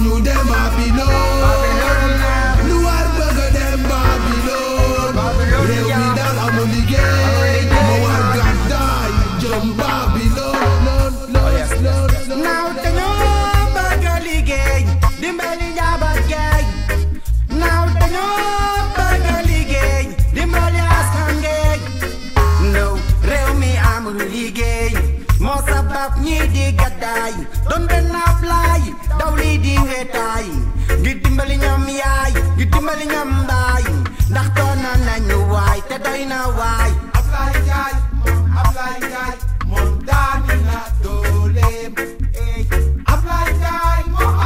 ñu dem Babylone lu war bëgg dem Babylone réew mi daal amul liggéey ma war gàddaay jëm Babylone naaw dañoo bëgg liggéey dimbali njaboot geey naaw dañoo bëgg liggéey dimbali askan geey no réew mi amul liggéey moo sabab ñi di gàddaay doon benn Ablaay daw lii di wetaay ngir dimbali ñoom yaay ngir dimbali ñoom baay ndax doon nañu waay te doy na waay Ablaay Njaay moom daani na dooleem Ablaay Njaay moom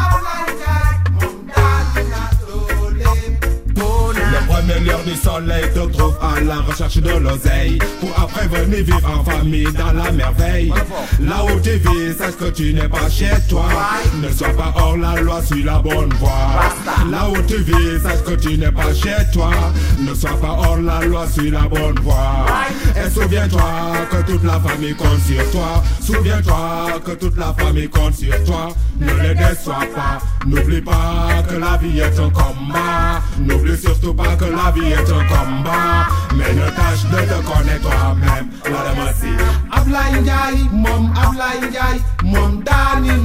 daani na dooleem Les premières lueurs du soleil te trouvent à la recherche de l'oseille pour après venir vivre en famille dans la merveille. Là où tu vis, sache que tu n'es pas chez toi. Ne sois pas hors la loi, suis la bonne voie. Là où tu vis, sache que tu n'es pas chez toi. Ne sois pas hors la loi, suis la bonne voie. Et souviens-toi que toute la famille compte sur toi. Souviens-toi que toute la famille compte sur toi. Ne les déçois pas, n'oublie pas que la vie est un combat. N'oublie surtout pas que la vie est un combat. Mais ne tâche de te connaître toi-même. La démocratie. Ablaay Njaay moom daani